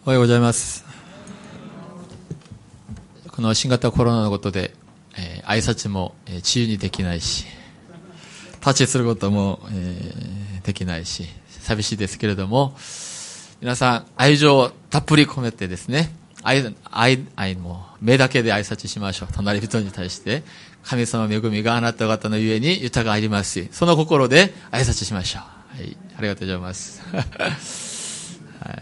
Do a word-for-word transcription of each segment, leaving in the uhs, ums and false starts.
おはようございます。この新型コロナのことで、えー、挨拶も、えー、自由にできないし、タッチすることも、えー、できないし、寂しいですけれども、皆さん愛情をたっぷり込めてですね、愛、愛、愛も目だけで挨拶しましょう。隣人に対して、神様の恵みがあなた方のゆえに豊かありますし、その心で挨拶しましょう。はい、ありがとうございます。はい、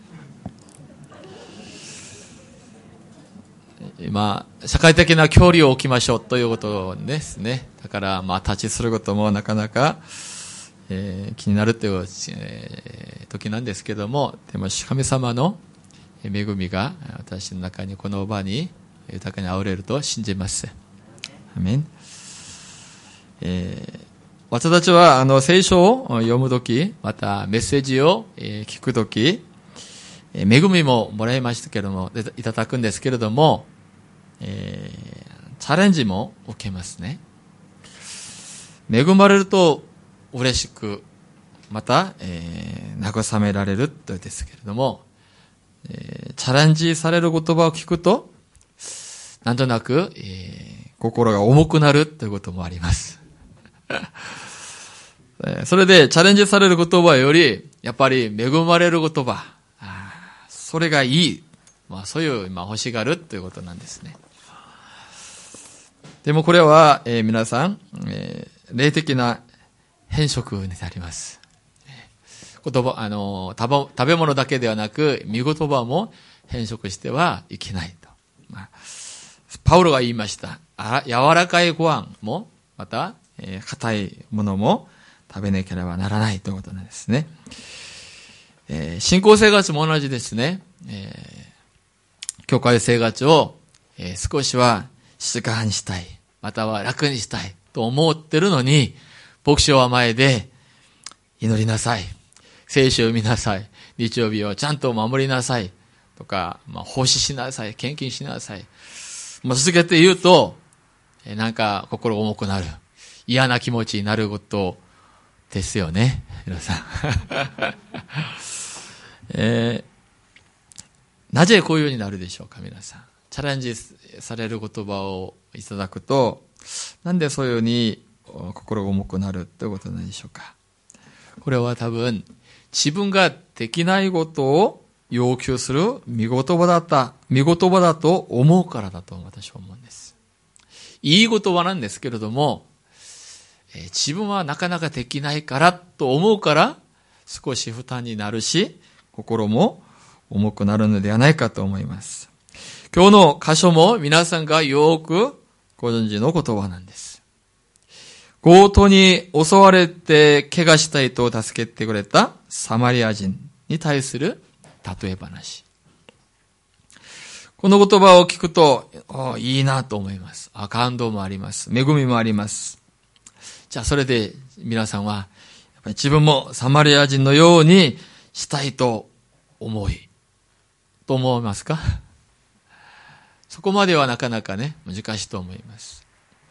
今、社会的な距離を置きましょうということですね。だから、まあ、タッチすることもなかなか、えー、気になるという、えー、時なんですけども、でも、神様の恵みが私の中に、この場に豊かにあふれると信じます。アメン。えー、私たちは、あの、聖書を読むとき、またメッセージを、えー、聞くとき、恵みももらいましたけれども、いただくんですけれども、えー、チャレンジも受けますね。恵まれると嬉しく、また、えー、慰められるとですけれども、えー、チャレンジされる言葉を聞くと、なんとなく、えー、心が重くなるということもあります。それでチャレンジされる言葉より、やっぱり恵まれる言葉、それがいい。まあ、そういう、まあ、欲しがるということなんですね。でもこれは、えー、皆さん、えー、霊的な変色になります。言葉、あの、食べ物だけではなく、御言葉も変色してはいけないと。まあ、パウロが言いました。あ、柔らかいご飯も、また、えー、硬いものも食べなければならないということなんですね。えー、信仰生活も同じですね。えー、教会生活を、えー、少しは静かにしたい、または楽にしたいと思ってるのに、牧師は前で祈りなさい、聖書を読みなさい、日曜日をちゃんと守りなさいとか、まあ、奉仕しなさい、献金しなさい。まあ、続けて言うと、えー、なんか心重くなる、嫌な気持ちになることですよね、皆さん。えー、なぜこういうようになるでしょうか、皆さん。チャレンジされる言葉をいただくと、なんでそういうように心が重くなるということなんでしょうか。これは多分、自分ができないことを要求する見言葉だった、見言葉だと思うからだと私は思うんです。いい言葉なんですけれども、えー、自分はなかなかできないからと思うから、少し負担になるし、心も重くなるのではないかと思います。今日の箇所も皆さんがよくご存知の言葉なんです。強盗に襲われて怪我した人を助けてくれたサマリア人に対する例え話。この言葉を聞くと、いいなと思います。感動もあります。恵みもあります。じゃあそれで皆さんは、やっぱり自分もサマリア人のようにしたいと思い、と思いますか？そこまではなかなかね、難しいと思います。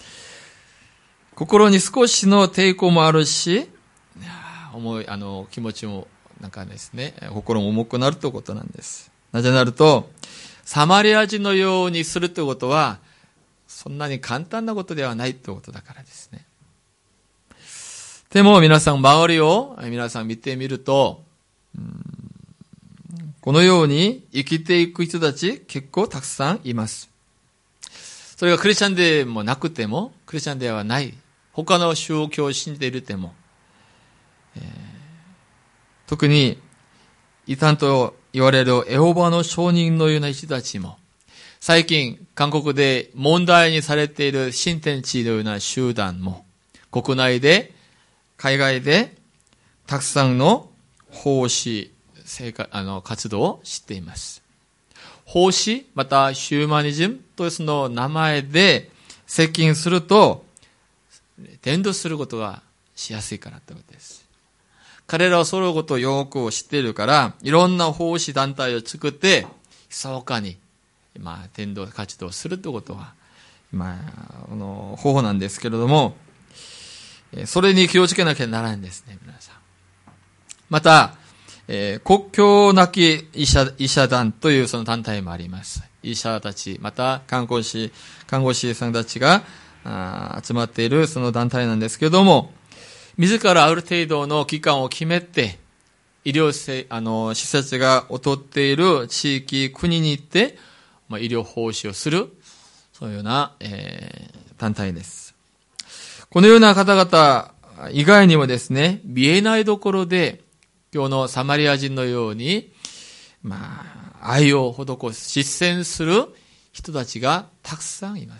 心に少しの抵抗もあるし、重い、あの、気持ちも、なんかですね、心も重くなるということなんです。なぜなると、サマリア人のようにするということは、そんなに簡単なことではないということだからですね。でも皆さん、周りを皆さん見てみると、うんこのように生きていく人たち結構たくさんいます。それがクリスチャンでもなくても、クリスチャンではない、他の宗教を信じているでも、えー、特に異端と言われるエホバの証人のような人たちも、最近韓国で問題にされている新天地のような集団も、国内で海外でたくさんの奉仕生活、あの、活動を知っています。奉仕、またヒューマニズムというその名前で接近すると、伝道することがしやすいからということです。彼らはそのことをよく知っているから、いろんな奉仕団体を作って、密かに、まあ、伝道活動をするということは、まあ、あの、方法なんですけれども、それに気をつけなきゃならないんですね、皆さん。また、 えー、国境なき医者、医者団というその団体もあります。医者たち、また看護師、看護師さんたちが集まっているその団体なんですけども、自らある程度の期間を決めて、医療せあの施設が劣っている地域、国に行って、まあ、医療奉仕をする、そういうような、えー、団体です。このような方々以外にもですね、見えないところで、今日のサマリア人のように、まあ、愛を施す、実践する人たちがたくさんいます。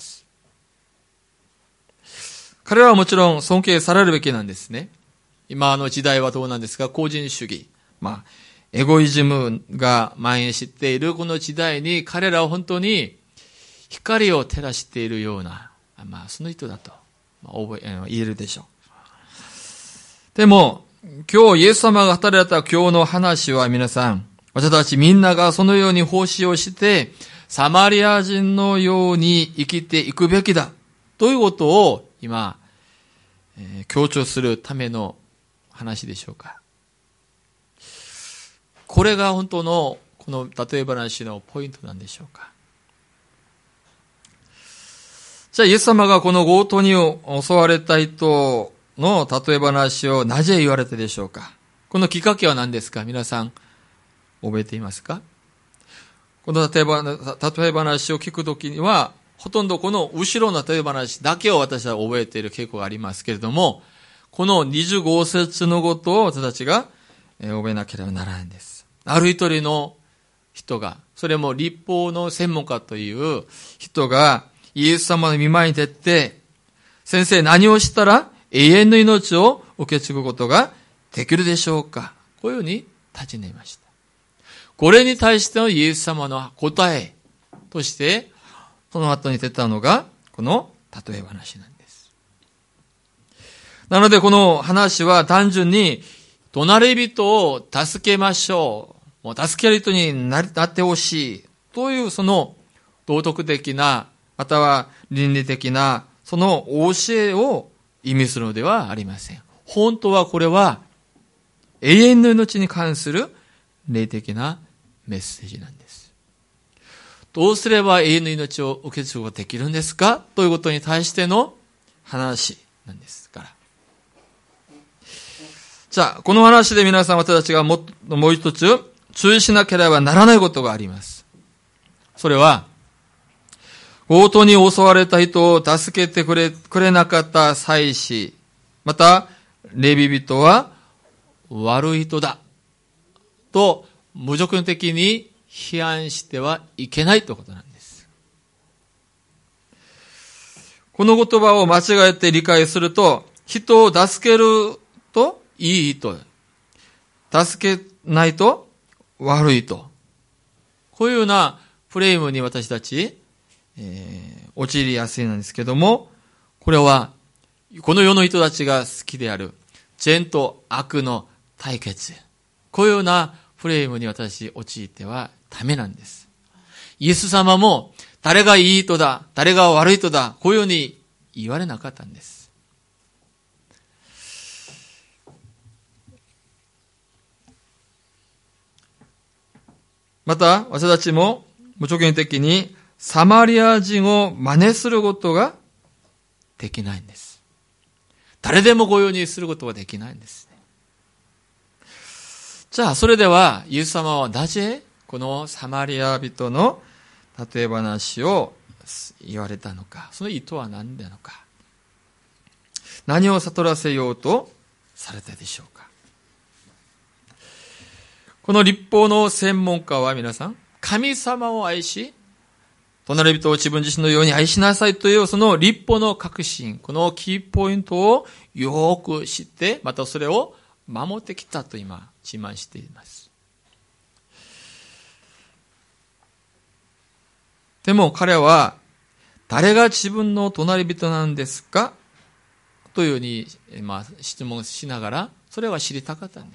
彼らはもちろん尊敬されるべきなんですね。今の時代はどうなんですか？個人主義。まあ、エゴイズムが蔓延しているこの時代に彼らは本当に光を照らしているような、まあ、その人だと、まあ、覚え、言えるでしょう。でも、今日イエス様が働いた今日の話は皆さん、私たちみんながそのように奉仕をして、サマリア人のように生きていくべきだ。ということを今、えー、強調するための話でしょうか。これが本当のこの例え話のポイントなんでしょうか。じゃあイエス様がこの強盗に襲われた人の例え話をなぜ言われたでしょうか。このきっかけは何ですか？皆さん覚えていますか？この例え話を聞くときには、ほとんどこの後ろの例え話だけを私は覚えている傾向がありますけれども、このにじゅうご節のことを私たちが覚えなければならないんです。ある一人の人が、それも律法の専門家という人がイエス様の御前に出て、先生何をしたら永遠の命を受け継ぐことができるでしょうか？こういうふうに尋ねました。これに対してのイエス様の答えとして、その後に出たのが、この例え話なんです。なのでこの話は単純に、隣人を助けましょう。もう助ける人になってほしい。というその道徳的な、または倫理的な、その教えを意味するのではありません。本当はこれは、永遠の命に関する霊的なメッセージなんです。どうすれば永遠の命を受け継ぐことができるんですかということに対しての話なんですから。じゃあ、この話で皆さん私たちがももう一つ注意しなければならないことがあります。それは、強盗に襲われた人を助けてくれ、くれなかった祭司、また、レビ人は悪い人だと無条件的に批判してはいけないということなんです。この言葉を間違えて理解すると、人を助けるといい人、助けないと悪い人、こういうようなフレームに私たち、えー、陥りやすいなんですけども、これはこの世の人たちが好きである善と悪の対決、こういうようなフレームに私陥ってはダメなんです。イエス様も誰がいい人だ、誰が悪い人だ、こういうように言われなかったんです。また私たちも無条件的にサマリア人を真似することができないんです。誰でもこういうようにすることができないんですね。じゃあそれではイエス様はなぜこのサマリア人の例え話を言われたのか、その意図は何なのか、何を悟らせようとされたでしょうか。この律法の専門家は皆さん、神様を愛し、隣人を自分自身のように愛しなさいというその律法の核心、このキーポイントをよく知って、またそれを守ってきたと今自慢しています。でも彼は、誰が自分の隣人なんですかというように、まあ、質問しながら、それは知りたかったんです。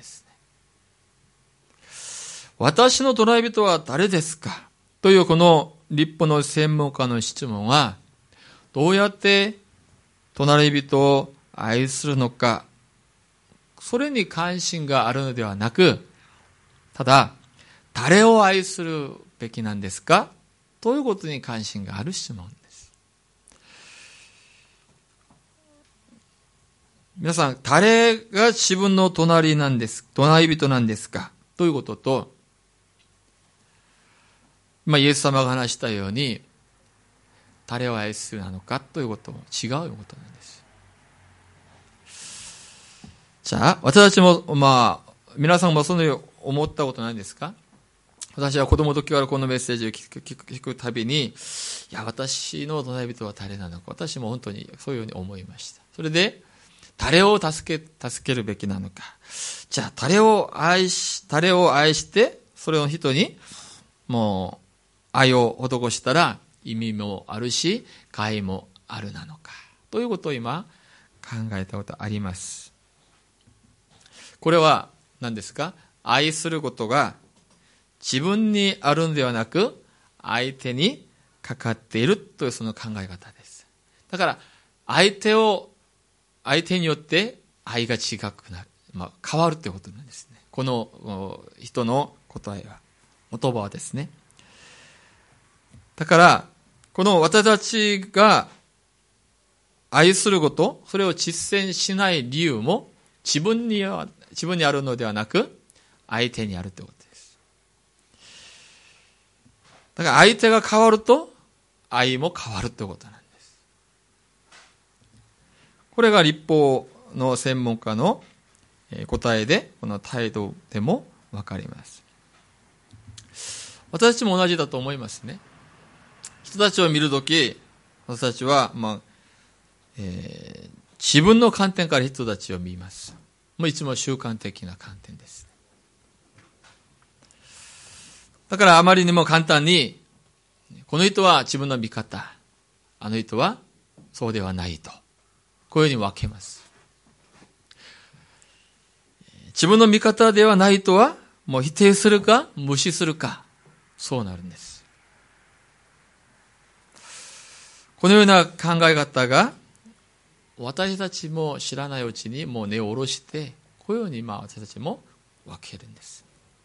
私の隣人は誰ですかというこの律法の専門家の質問は、どうやって隣人を愛するのか、それに関心があるのではなく、 ただ、誰を愛するべきなんですかということに関心がある質問です。皆さん、誰が自分の隣なんです、隣人なんですかということと、今イエス様が話したように、誰を愛するなのかということも違うことなんです。じゃあ、私たちも、まあ、皆さんもそのように思ったことないですか？私は子供の時からこのメッセージを聞く、聞く、聞くたびに、いや、私の隣人は誰なのか、私も本当にそういうように思いました。それで、誰を助け、助けるべきなのか。じゃあ、誰を愛し、誰を愛して、それの人に、もう、愛を施したら、意味もあるし、解もあるなのか。ということを今、考えたことあります。これは、何ですか？愛することが、自分にあるのではなく、相手にかかっているというその考え方です。だから、相手を、相手によって愛が違くなる。まあ、変わるということなんですね。この人の答えは、言葉はですね。だから、この私たちが愛すること、それを実践しない理由も、自分には、自分にあるのではなく、相手にあるということです。だから相手が変わると、愛も変わるということなんです。これが律法の専門家の答えで、この態度でもわかります。私たちも同じだと思いますね。人たちを見るとき、私たちは、まあ、えー、自分の観点から人たちを見ます。もういつも習慣的な観点です。だからあまりにも簡単に、この人は自分の見方、あの人はそうではないと、こういうふうに分けます。自分の見方ではないとは、もう否定するか無視するか、そうなるんです。このような考え方が、私たちも知らないうちにもう根を下ろして、こういうようにまあ私たちも分けるんです。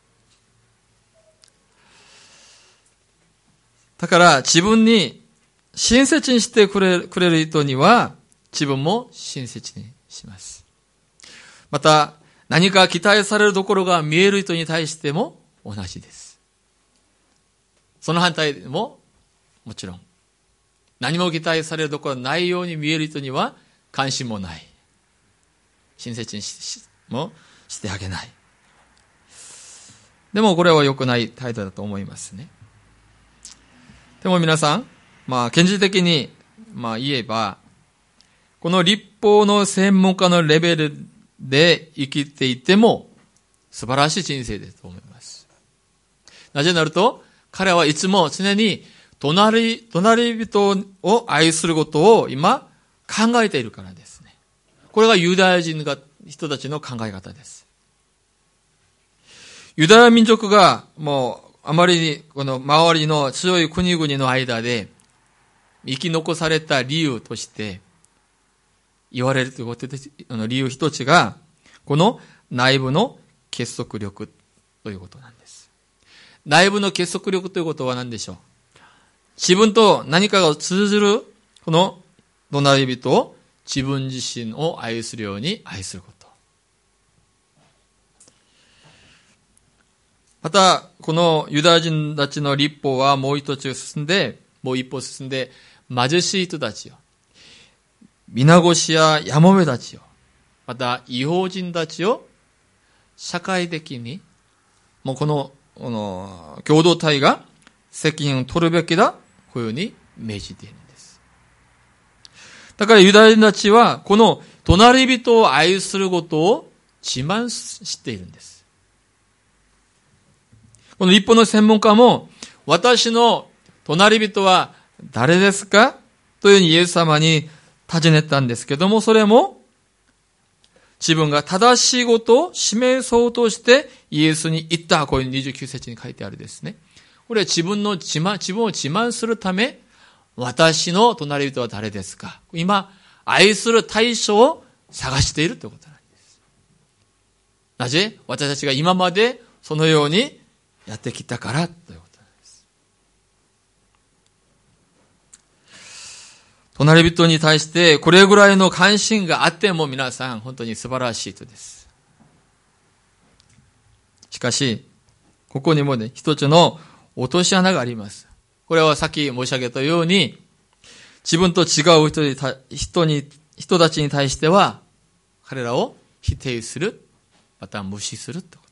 だから自分に親切にしてくれる、くれる人には自分も親切にします。また何か期待されるところが見える人に対しても同じです。その反対ももちろん。何も期待されるところがないように見える人には関心もない。親切に し, しもしてあげない。でもこれは良くない態度だと思いますね。でも皆さん、まあ、現実的に、まあ、言えば、この律法の専門家のレベルで生きていても、素晴らしい人生ですと思います。なぜなると、彼はいつも常に隣、隣人を愛することを今考えているからですね。これがユダヤ人が、人たちの考え方です。ユダヤ民族がもう、あまりにこの周りの強い国々の間で生き残された理由として言われるということで、理由一つがこの内部の結束力ということなんです。内部の結束力ということは何でしょう？自分と何かが通ずるこの隣人を自分自身を愛するように愛すること。また、このユダヤ人たちの律法はもう一つ進んで、もう一歩進んで、貧しい人たちよ。皆腰ややもめたちよ。また、異邦人たちを社会的に、もうこの、この、共同体が責任を取るべきだ。こういうふうに命じているんです。だからユダヤ人たちは、この隣人を愛することを自慢しているんです。この律法の専門家も、私の隣人は誰ですかというふうにイエス様に尋ねたんですけども、それも自分が正しいことを示そうとしてイエスに言った。こういうにじゅうきゅう節に書いてあるですね。これは自分の自慢、自分を自慢するため、私の隣人は誰ですか？今、愛する対象を探しているということなんです。なぜ？私たちが今までそのようにやってきたからということなんです。隣人に対してこれぐらいの関心があっても皆さん本当に素晴らしい人です。しかし、ここにもね、一つの落とし穴があります。これはさっき申し上げたように、自分と違う人に、人に、人たちに対しては、彼らを否定する、また無視するということ。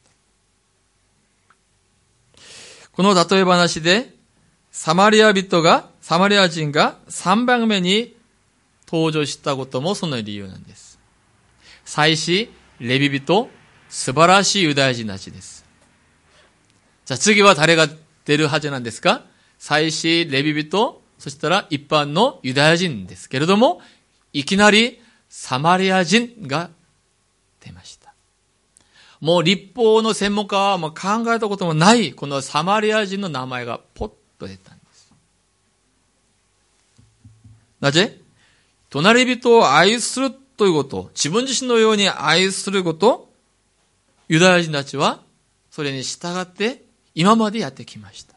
この例え話で、サマリア人が、サマリア人がさんばんめに登場したこともその理由なんです。祭司、レビ人、素晴らしいユダヤ人たちです。じゃあ次は誰が出るはずなんですか？祭司、レビ人、そしたら一般のユダヤ人ですけれども、いきなりサマリア人が出ました。もう立法の専門家はもう考えたこともない、このサマリア人の名前がポッと出たんです。なぜ？隣人を愛するということ、自分自身のように愛すること、ユダヤ人たちはそれに従って今までやってきました。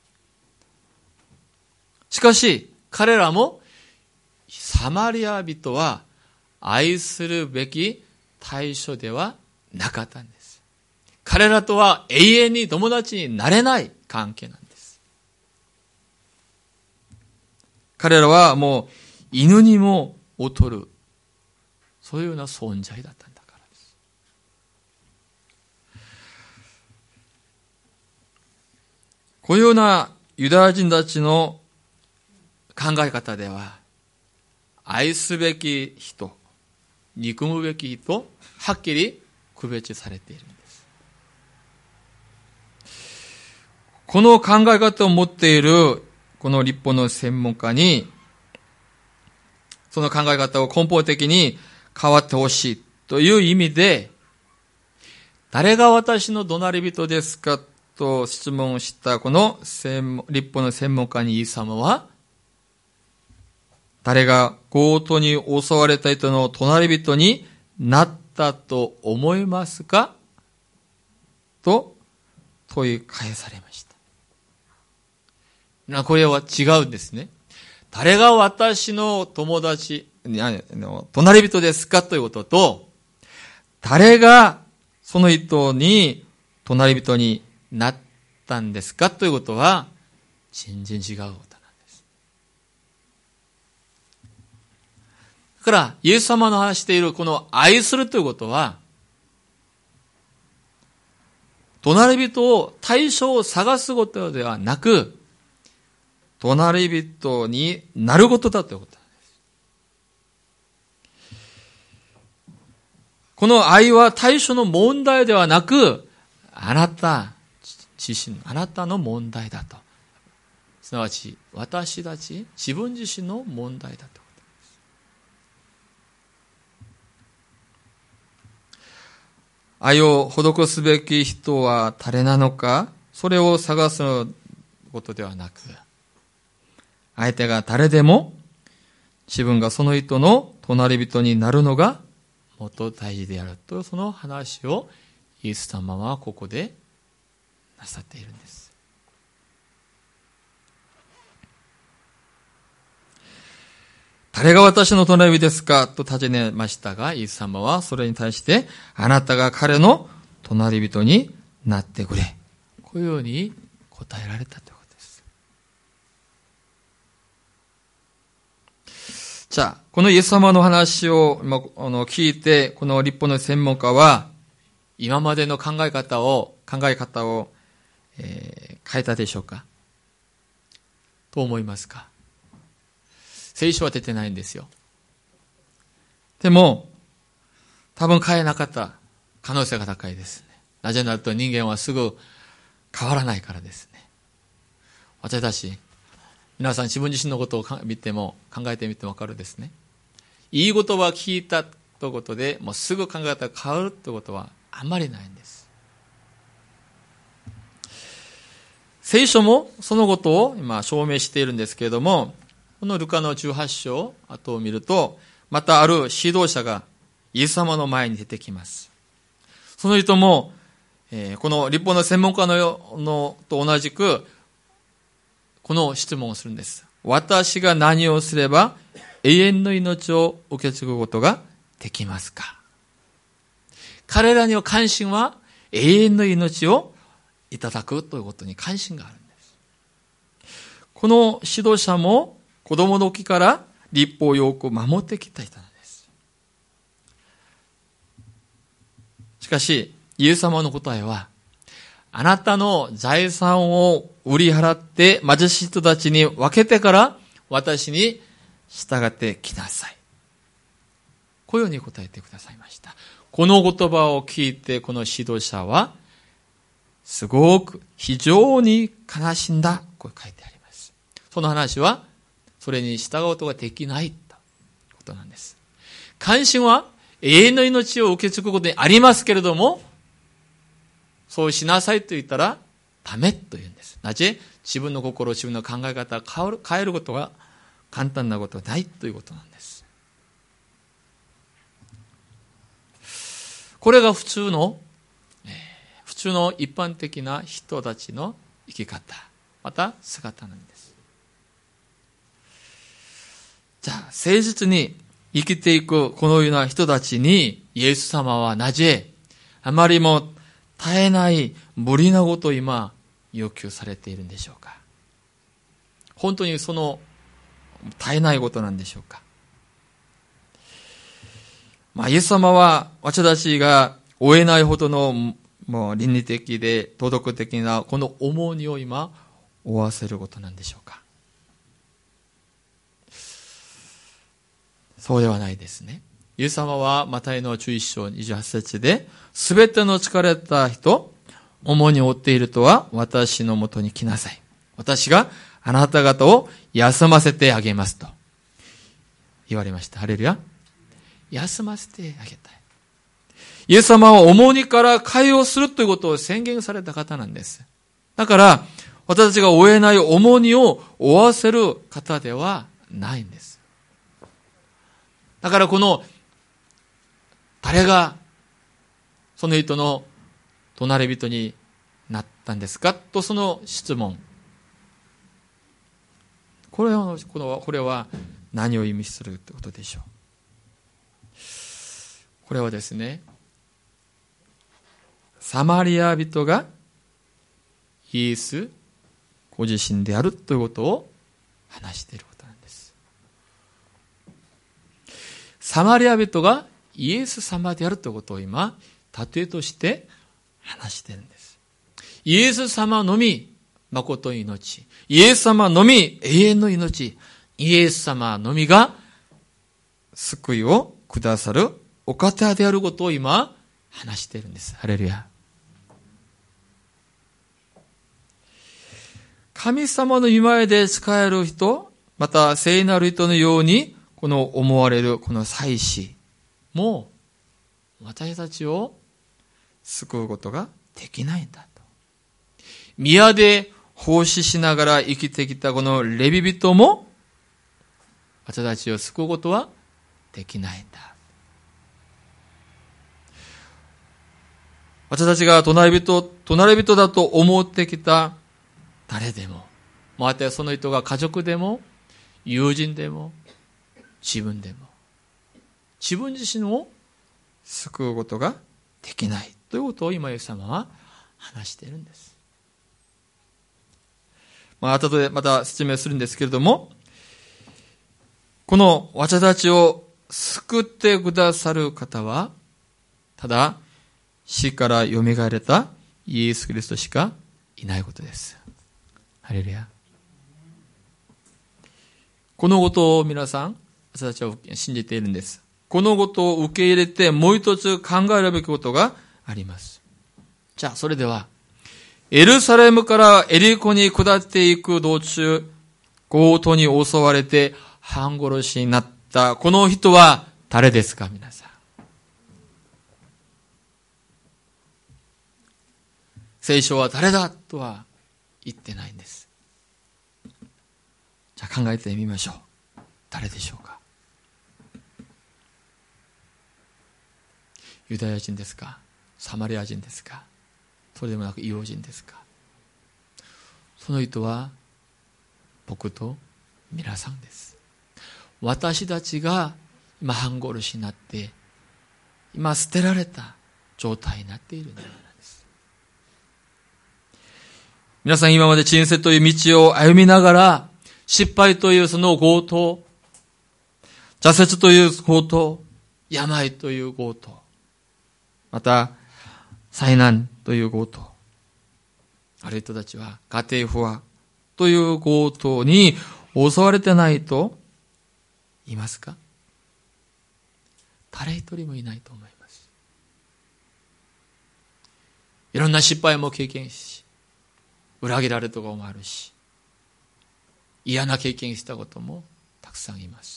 しかし、彼らも、サマリア人は愛するべき対象ではなかったんです。彼らとは永遠に友達になれない関係なんです。彼らはもう犬にも劣る、そういうような存在だったんだからです。こういうようなユダヤ人たちの考え方では、愛すべき人、憎むべき人、はっきり区別されているんです。この考え方を持っているこの立法の専門家に、その考え方を根本的に変わってほしいという意味で、誰が私の隣人ですかと質問したこの立法の専門家にイエス様は、誰が強盗に襲われた人の隣人になったと思いますかと問い返されました。これは違うんですね。誰が私の友達、隣人ですかということと、誰がその人に隣人になったんですかということは全然違う。だから、イエス様の話しているこの愛するということは、隣人を、対象を探すことではなく、隣人になることだということなんです。この愛は対象の問題ではなく、あなた自身、あなたの問題だと。すなわち、私たち、自分自身の問題だと。愛を施すべき人は誰なのか、それを探すことではなく、相手が誰でも自分がその人の隣人になるのがもっと大事であると、その話をイエス様はここでなさっているんです。誰が私の隣人ですかと尋ねましたが、イエス様はそれに対して、あなたが彼の隣人になってくれ。こういうように答えられたということです。じゃあ、このイエス様の話を聞いて、この立法の専門家は、今までの考え方を、考え方を、えー、変えたでしょうか？と思いますか？聖書は出てないんですよ。でも、多分変えなかった可能性が高いですね。なぜならと人間はすぐ変わらないからですね。私たち、皆さん自分自身のことを見ても、考えてみてもわかるですね。いい言葉を聞いたということで、もうすぐ考え方が変わるということはあんまりないんです。聖書もそのことを今証明しているんですけれども、このルカのじゅうはち章後を見ると、またある指導者がイエス様の前に出てきます。その人も、 えー、この立法の専門家ののと同じく、この質問をするんです。私が何をすれば永遠の命を受け継ぐことができますか？彼らの関心は永遠の命をいただくということに関心があるんです。この指導者も子供の時から立法をよく守ってきた人なんです。しかし、イエス様の答えは、あなたの財産を売り払って貧しい人たちに分けてから私に従ってきなさい。こういうふうに答えてくださいました。この言葉を聞いてこの指導者はすごく非常に悲しんだ。こう書いてあります。その話はそれに従うことができないということなんです。関心は永遠の命を受け継ぐことにありますけれども、そうしなさいと言ったらダメと言うんです。なぜ？自分の心、自分の考え方を変える、変えることが簡単なことはないということなんです。これが普通の、えー、普通の一般的な人たちの生き方、また姿なんです。じゃあ、誠実に生きていくこのような人たちにイエス様はなぜあまりも絶えない無理なことを今要求されているんでしょうか？本当にその絶えないことなんでしょうか？まあ、イエス様は私たちが負えないほどのもう倫理的で道徳的なこの重荷を今負わせることなんでしょうか？そうではないですね。イエス様はマタイのじゅういっ章にじゅうはち節で、すべての疲れた人、重荷を負っているとは私のもとに来なさい。私があなた方を休ませてあげますと言われました。ハレルヤ。休ませてあげたい。イエス様は重荷から解放するということを宣言された方なんです。だから私たちが負えない重荷を負わせる方ではないんです。だからこの誰がその人の隣人になったんですかとその質問。これは、これは何を意味するということでしょう。これはですね、サマリア人がイエスご自身であるということを話していることなんです。サマリア人がイエス様であるということを今、例えとして話しているんです。イエス様のみ誠の命、イエス様のみ永遠の命、イエス様のみが救いをくださるお方であることを今話しているんです。ハレルヤ。神様の御前で仕える人、また聖なる人のようにこの思われるこの祭司も私たちを救うことができないんだと。宮で奉仕しながら生きてきたこのレビ人も私たちを救うことはできないんだ。私たちが隣人、隣人だと思ってきた誰でも、またその人が家族でも、友人でも、自分でも、自分自身を救うことができないということを今イエス様は話しているんです。まあ後でまた説明するんですけれども、この私たちを救ってくださる方は、ただ死から蘇れたイエス・キリストしかいないことです。ハレルヤ。このことを皆さん、私たちは信じているんです。このことを受け入れてもう一つ考えるべきことがあります。じゃあ、それでは、エルサレムからエリコに下っていく道中、強盗に襲われて半殺しになったこの人は誰ですか、皆さん。聖書は誰だとは言ってないんです。じゃあ考えてみましょう。誰でしょうか。ユダヤ人ですか、サマリア人ですか、 そうでもなく異邦人ですか。その人は僕と皆さんです。私たちが今半殺しになって今捨てられた状態になっているのです。皆さん今まで人生という道を歩みながら失敗というその強盗、挫折という強盗、病という強盗、また災難という強盗、ある人たちは家庭不和という強盗に襲われてないと言いますか？誰一人もいないと思います。いろんな失敗も経験し、裏切られたこともあるし、嫌な経験したこともたくさんいます。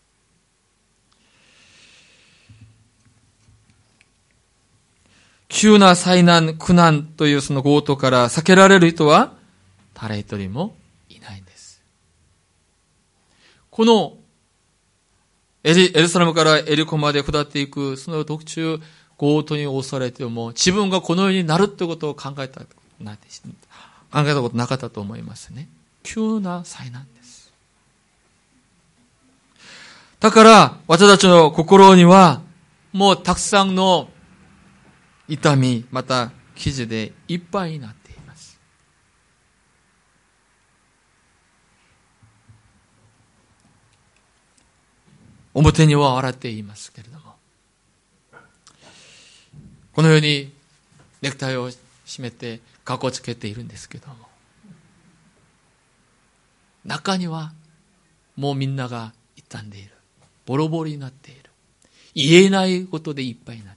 急な災難、苦難というその強盗から避けられる人は誰一人もいないんです。このエリ、エルサレムからエリコまで下っていくその途中、強盗に襲われても自分がこのようになるということを考えた考えたことなかったと思いますね。急な災難です。だから私たちの心にはもうたくさんの痛み、また傷でいっぱいになっています。表には笑っていますけれども、このようにネクタイを締めてかっこつけているんですけども、中にはもうみんなが傷んでいる、ボロボロになっている、言えないことでいっぱいになっている。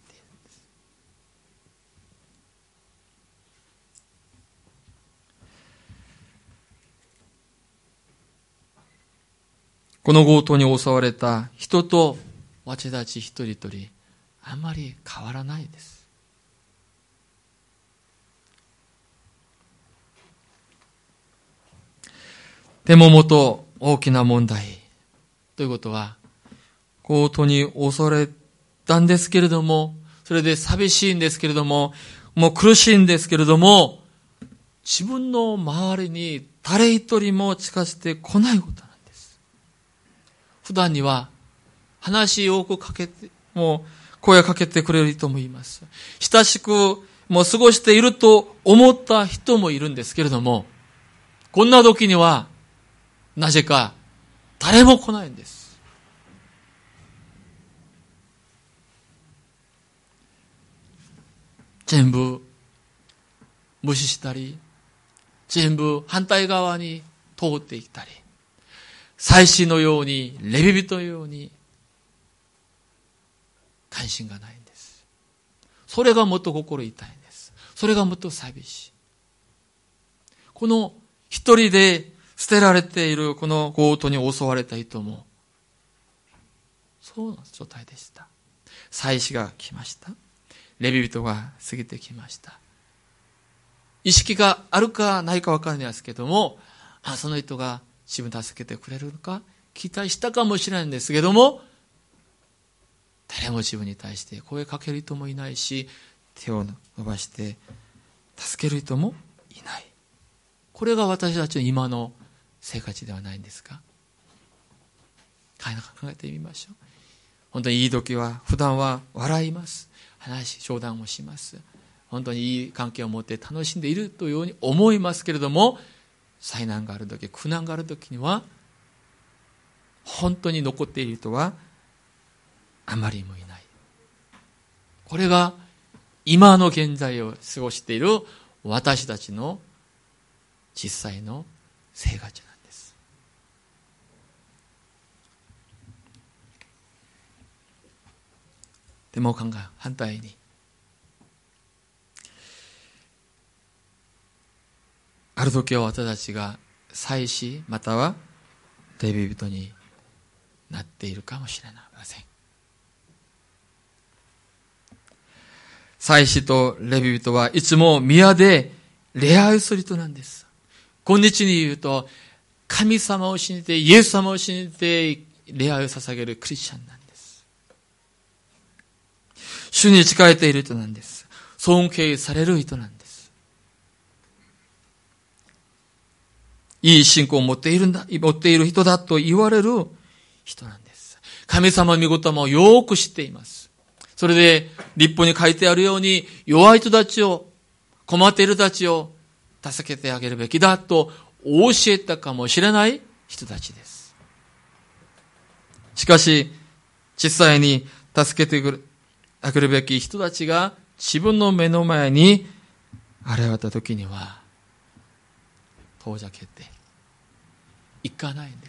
この強盗に襲われた人と私たち一人一人あまり変わらないです。でももっと大きな問題ということは、強盗に襲われたんですけれども、それで寂しいんですけれども、もう苦しいんですけれども、自分の周りに誰一人も近づいてこないことなんです。普段には話を多くかけて、もう声をかけてくれる人もいます。親しくもう過ごしていると思った人もいるんですけれども、こんな時にはなぜか誰も来ないんです。全部無視したり、全部反対側に通っていったり、祭司のように、レビ人のように、関心がないんです。それがもっと心痛いんです。それがもっと寂しい。この一人で捨てられているこの強盗に襲われた人も、そうな状態でした。祭司が来ました。レビ人が過ぎてきました。意識があるかないか分からないですけども、あ、その人が自分を助けてくれるのか期待したかもしれないんですけども、誰も自分に対して声かける人もいないし、手を伸ばして助ける人もいない。これが私たちの今の生活ではないんですか？考えてみましょう。本当にいい時は普段は笑います、話商談をします、本当にいい関係を持って楽しんでいるというように思いますけれども、災難があるとき、苦難があるときには本当に残っている人はあまりもいない。これが今の現在を過ごしている私たちの実際の生活なんです。でも考え反対に、ある時は私たちが祭司またはレビ人になっているかもしれません。祭司とレビ人はいつも宮で礼拝する人なんです。今日に言うと神様を信じてイエス様を信じて礼拝を捧げるクリスチャンなんです。主に仕えている人なんです。尊敬される人なんです。 いい信仰を持っているんだ、持っている人だと言われる人なんです。神様の御言葉をよく知っています。それで、律法に書いてあるように、弱い人たちを、困っている人たちを助けてあげるべきだと教えたかもしれない人たちです。しかし、実際に助けてあげるべき人たちが自分の目の前に現れた時には、遠ざけていかないんです。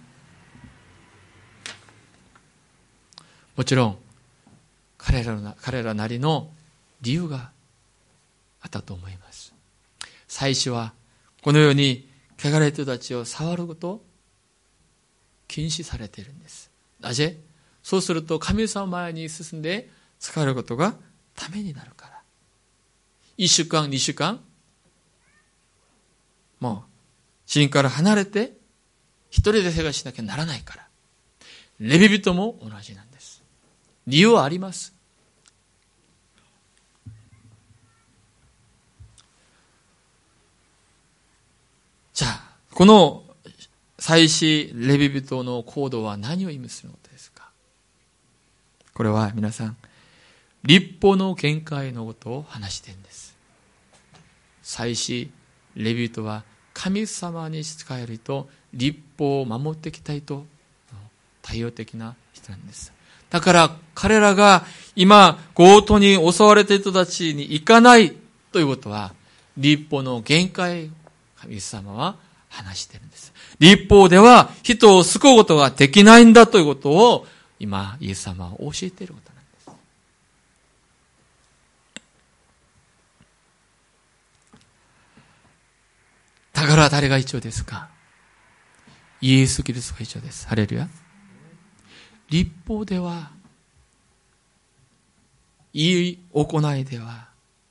もちろん、彼らの、彼らなりの理由があったと思います。最初は、このように、汚れた人たちを触ることを禁止されているんです。なぜ？そうすると、神様前に進んで使えることがためになるから。一週間、二週間、もう、死人から離れて、一人で生活しなきゃならないから。レビ人も同じなんです。理由はあります。じゃあ、この祭司レビ人の行動は何を意味するのですか？これは皆さん、律法の限界のことを話しているんです。祭司レビ人は神様に仕える人、律法を守っていきたいと、対応的な人なんです。だから彼らが今強盗に襲われている人たちに行かないということは、律法の限界を神様は話しているんです。律法では人を救うことができないんだということを今イエス様は教えていることなんです。だから誰が一応ですか？イエス・キリストが一応です。ハレルヤ。律法では、いい行いでは、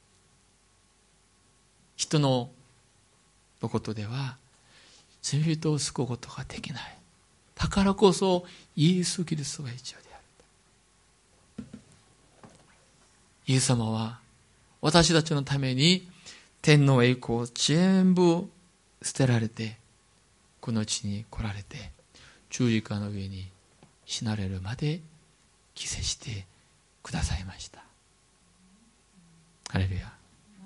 人のことでは、罪人を救うことができない。だからこそ、イエス・キリストが一応である。イエス様は、私たちのために、天の栄光を全部捨てられて、この地に来られて、十字架の上に死なれるまで犠牲してくださいました。ハレルヤ。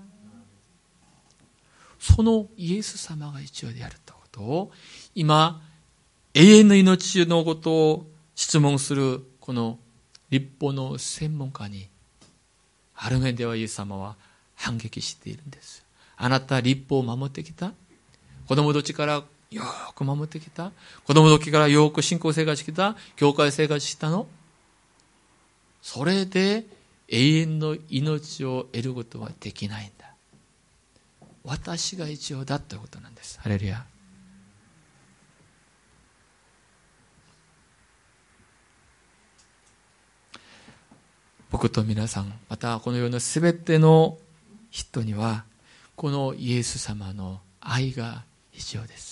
そのイエス様が一応であるということを、今、永遠の命のことを質問するこの律法の専門家に、ある面ではイエス様は反撃しているんです。あなた律法を守ってきた？子供の時からよく守ってきた？子供の時からよく信仰生活してきた？教会生活したの？それで永遠の命を得ることはできないんだ。私が一応だということなんです。ハレルヤ。僕と皆さん、またこの世のすべての人には、このイエス様の愛が必要です。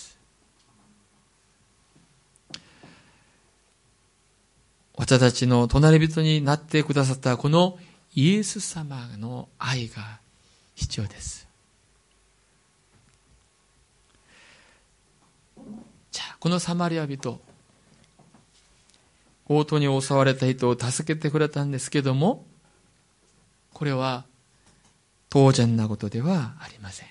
私たちの隣人になってくださったこのイエス様の愛が必要です。じゃあ、このサマリア人、強盗に襲われた人を助けてくれたんですけども、これは当然なことではありません。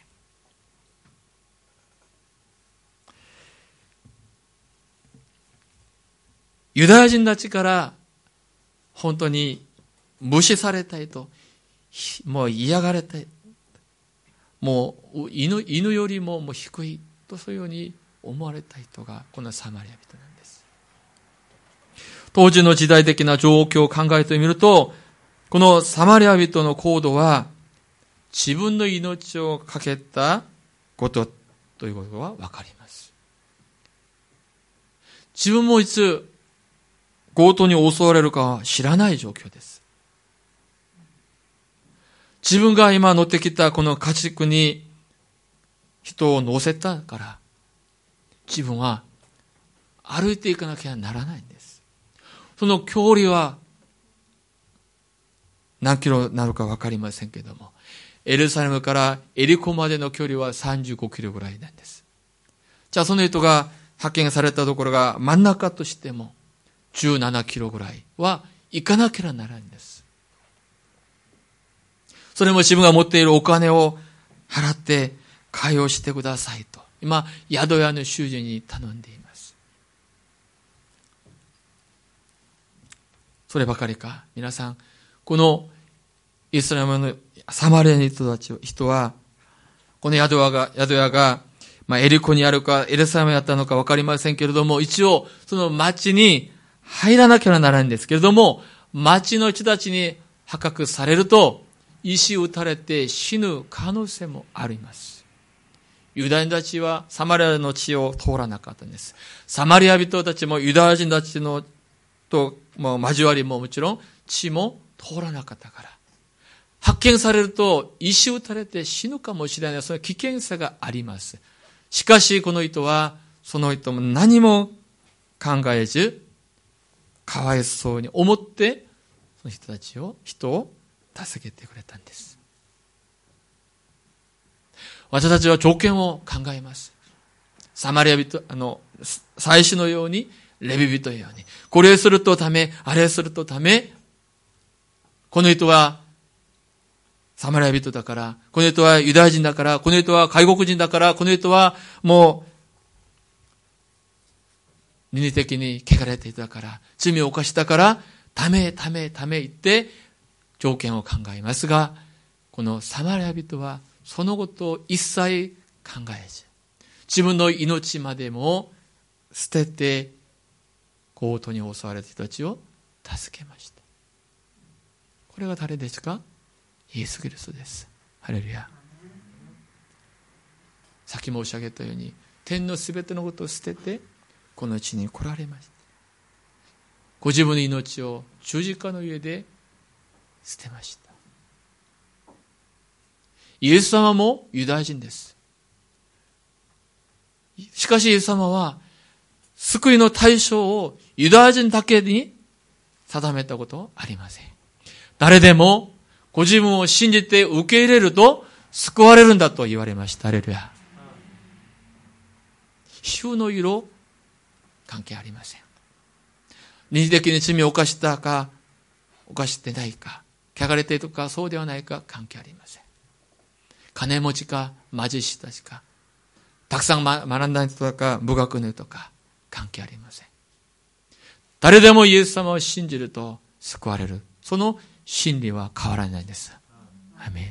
ユダヤ人たちから本当に無視されたいと、もう嫌がられたい、もう 犬, 犬よりももう低いと、そういうように思われた人がこのサマリア人なんです。当時の時代的な状況を考えてみると、このサマリア人の行動は自分の命をかけたことということがわかります。自分もいつ強盗に襲われるかは知らない状況です。自分が今乗ってきたこの家畜に人を乗せたから、自分は歩いていかなきゃならないんです。その距離は何キロになるかわかりませんけども、エルサレムからエリコまでの距離はさんじゅうごキロぐらいなんです。 じゃあその人が発見されたところが真ん中としてもじゅうななキロぐらいは行かなければならないんです。それも自分が持っているお金を払って会をしてくださいと今宿屋の主人に頼んでいます。そればかりか、皆さん、このイスラムのサマリアの人たち人はこの宿屋が宿屋がまあ、エリコにあるかエルサレムにあったのか分かりませんけれども、一応その町に入らなければならないんですけれども、町の人たちに破格されると石打たれて死ぬ可能性もあります。ユダヤ人たちはサマリアの地を通らなかったんです。サマリア人たちもユダヤ人たちのともう交わりももちろん地も通らなかったから、発見されると石打たれて死ぬかもしれない、その危険さがあります。しかしこの人はその人も何も考えず、かわいそうに思ってその人たちを人を助けてくれたんです。私たちは条件を考えます。サマリア人、あの祭司のように、レビ人のように、これをするとため、あれをするとため、この人はサマリア人だから、この人はユダヤ人だから、この人は外国人だから、この人はもう倫理的に汚れていたから、罪を犯したから、ためためため言って条件を考えますが、このサマリア人はそのことを一切考えず、自分の命までも捨てて強盗に襲われた人たちを助けました。これが誰ですか？イエス・キリストです。ハレルヤ。さっき申し上げたように、天のすべてのことを捨ててこの地に来られました。ご自分の命を十字架の上で捨てました。イエス様もユダヤ人です。しかしイエス様は救いの対象をユダヤ人だけに定めたことはありません。誰でもご自分を信じて受け入れると救われるんだと言われました。ハレルヤ。皮膚の色関係ありません。二次的に罪を犯したか犯してないか、汚れているかそうではないか関係ありません。金持ちか貧しい人たちか、たくさん学んだ人とか部学の人とか関係ありません。誰でもイエス様を信じると救われる。その真理は変わらないんです。アメン。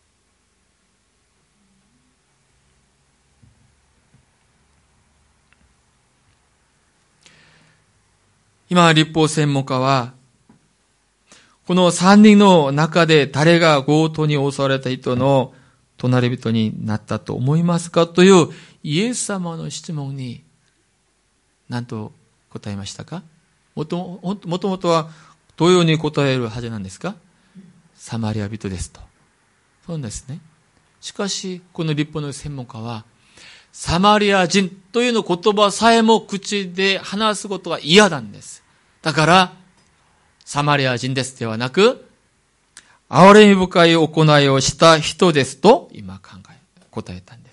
今立法専門家はこの三人の中で誰が強盗に襲われた人の隣人になったと思いますかというイエス様の質問に何と答えましたか？もともともともとはどういうふうに答えるはずなんですか？サマリア人ですと。そうですね。しかしこの立法の専門家はサマリア人というの言葉さえも口で話すことは嫌なんです。だからサマリア人ですではなく、憐れみ深い行いをした人ですと今考え答えたんです。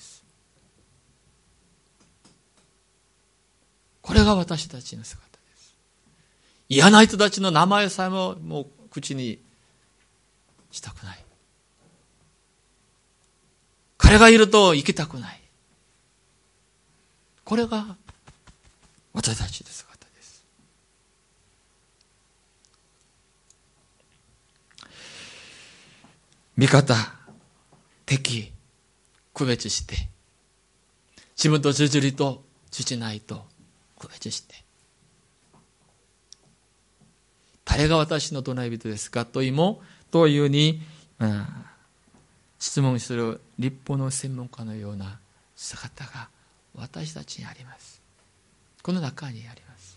これが私たちの姿です。嫌な人たちの名前さえももう口にしたくない。彼がいると生きたくない。これが私たちの姿です。味方、敵、区別して、自分と通じると通じないと区別して、誰が私の隣人ですかというもというに、うん、質問する立法の専門家のような姿が私たちにあります。この中にあります。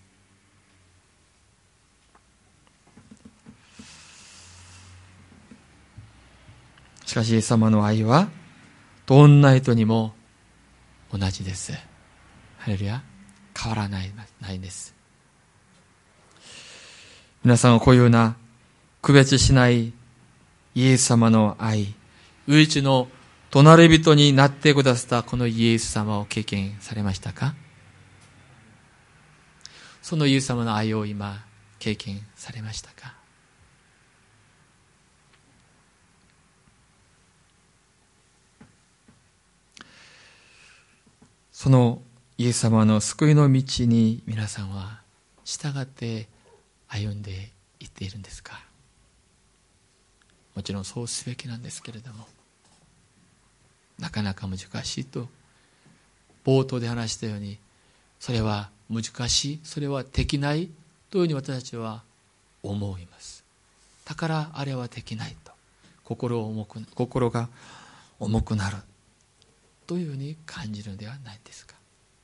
しかしイエス様の愛はどんな人にも同じです。ハレルヤ。変わらないないんです。皆さんはこういうような区別しないイエス様の愛、唯一の隣人になってくださったこのイエス様を経験されましたか？そのイエス様の愛を今経験されましたか？そのイエス様の救いの道に皆さんは従って歩んでいっているんですか？もちろんそうすべきなんですけれども、なかなか難しいと冒頭で話したように、それは難しい、それはできないというふうに私たちは思います。だからあれはできないと心を重く心が重くなるというふうに感じるのではないですか？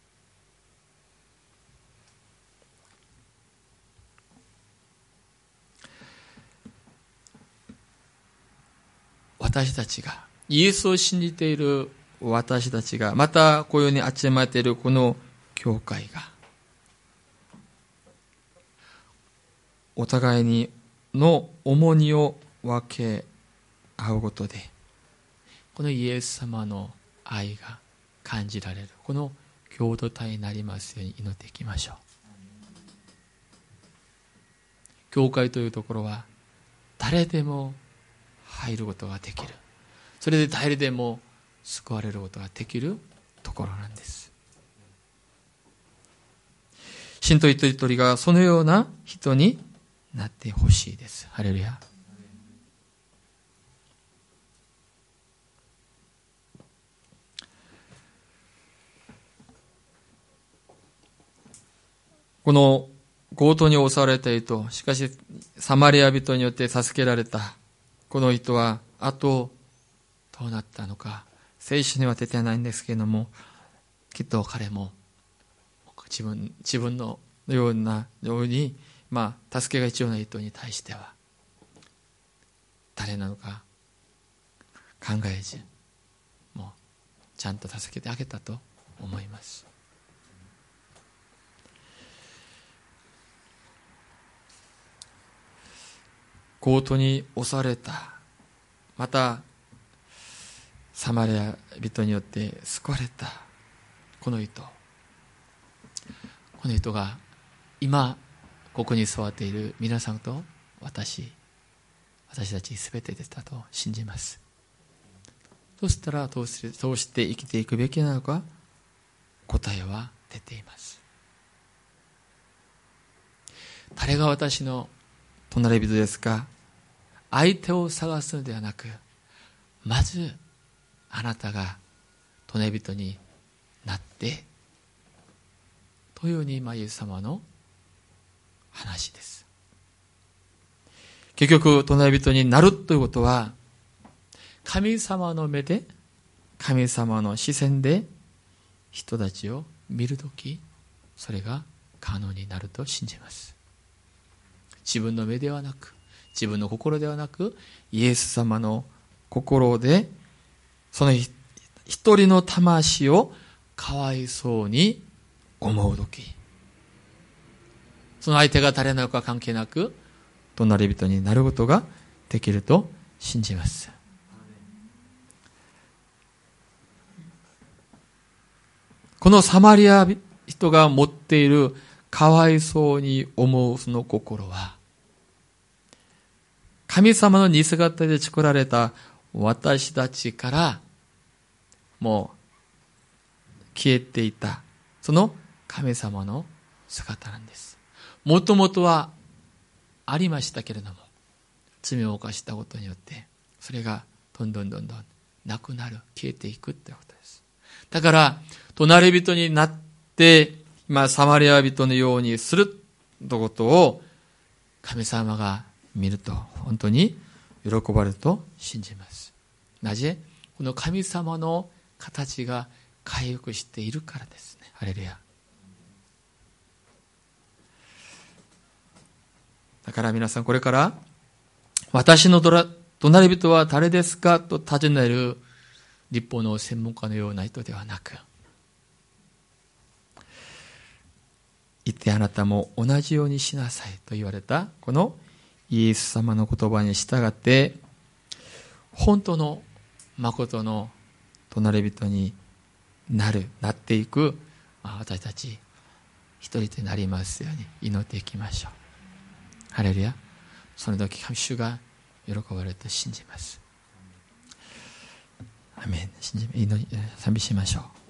私たちがイエスを信じている私たちが、またこのように集まっているこの教会が、お互いにの重荷を分け合うことで、このイエス様の愛が感じられる、この共同体になりますように祈っていきましょう。教会というところは誰でも入ることができる、それで誰でも救われることができるところなんです。信徒一人一人がそのような人になってほしいです。ハレルヤ。この強盗に襲われた人、しかしサマリア人によって助けられたこの人は、あとどうなったのか聖書には出てないんですけれども、きっと彼も自分自分のようなように、まあ助けが必要な人に対しては誰なのか考えず、もうちゃんと助けてあげたと思います。強盗に襲われた、またサマリア人によって救われたこの人、この人が今ここに座っている皆さんと私私たち全てでしたと信じます。そしたらどうして、どうして生きていくべきなのか、答えは出ています。誰が私の隣人ですか？相手を探すのではなく、まずあなたが隣人になってというように、今イエス様の話です。結局隣人になるということは、神様の目で、神様の視線で人たちを見るとき、それが可能になると信じます。自分の目ではなく、自分の心ではなく、イエス様の心で、その一人の魂をかわいそうに思うとき、その相手が誰なのか関係なく、隣人になることができると信じます。このサマリア人が持っているかわいそうに思うその心は、神様の似姿で作られた私たちからもう消えていたその神様の姿なんです。もともとはありましたけれども、罪を犯したことによってそれがどんどんどんどんなくなる、消えていくということです。だから隣人になって今サマリア人のようにするということを神様が見ると本当に喜ばれると信じます。なぜ？この神様の形が回復しているからですね。ハレルヤ。だから皆さん、これから私の隣人は誰ですかと尋ねる律法の専門家のような人ではなく、言ってあなたも同じようにしなさいと言われたこのイエス様の言葉に従って、本当の誠の隣人になる、なっていく、私たち一人となりますように祈っていきましょう。ハレルヤ。その時主が喜ばれると信じます。アメン。信じ、祈り、賛美しましょう。